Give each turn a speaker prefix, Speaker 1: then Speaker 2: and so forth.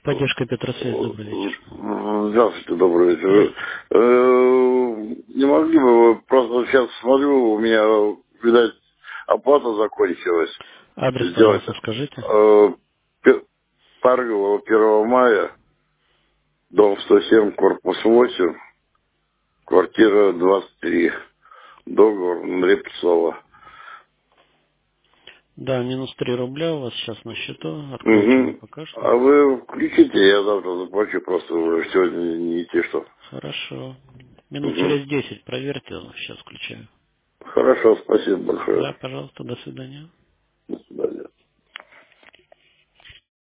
Speaker 1: Техподдержка Петросвязь, добрый вечер.
Speaker 2: Здравствуйте, добрый вечер.
Speaker 1: Здравствуйте.
Speaker 2: Не могли бы вы, просто сейчас смотрю, у меня, видать, оплата закончилась.
Speaker 1: Адрес,
Speaker 2: Сделать
Speaker 1: пожалуйста, скажите.
Speaker 2: Паргова 1 мая, дом 107, корпус 8, квартира 23, договор Андрея Петрова.
Speaker 1: Да, минус 3 рубля у вас сейчас на счету. Откройте его
Speaker 2: Угу.
Speaker 1: пока
Speaker 2: А
Speaker 1: что.
Speaker 2: вы включите, я завтра заплачу, просто уже сегодня не идти что.
Speaker 1: Хорошо. Минут
Speaker 2: Угу.
Speaker 1: через 10 проверьте, сейчас включаю.
Speaker 2: Хорошо, спасибо большое.
Speaker 1: Да, пожалуйста, до свидания.